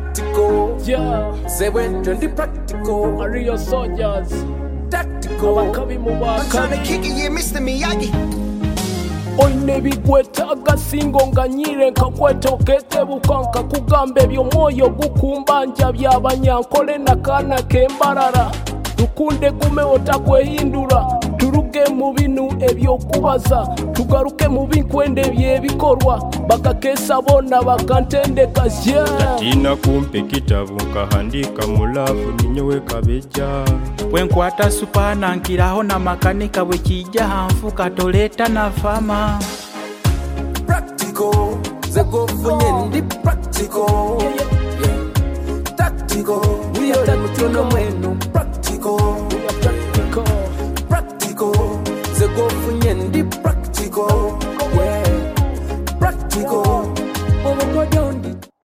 practical. Yeah. Say when you're the practical. Are your soldiers? Tactical. I'm trying to kick it, yeah, Mr. Miyagi. Oine bigwetaaga singo nga nyire nkakweta oketebuka nkakugamba eby'omwoyo gukumbanja by'abanyankole n'akaana k'embarara tukunde gume otakwehindura turuge mu binu ebyokubaza tugaruke mu binkwende by'ebikorwa bakakeesa bonna bakantendeka Tina kumpe kitabu nkahandika mulavu ninyowe kabeja bwenkwata supana nkiraho na makanika bwe kijja hanfuka toleta na fama Practical, ze gofunye ndi practical. Tactical, we are the mutono mwenu.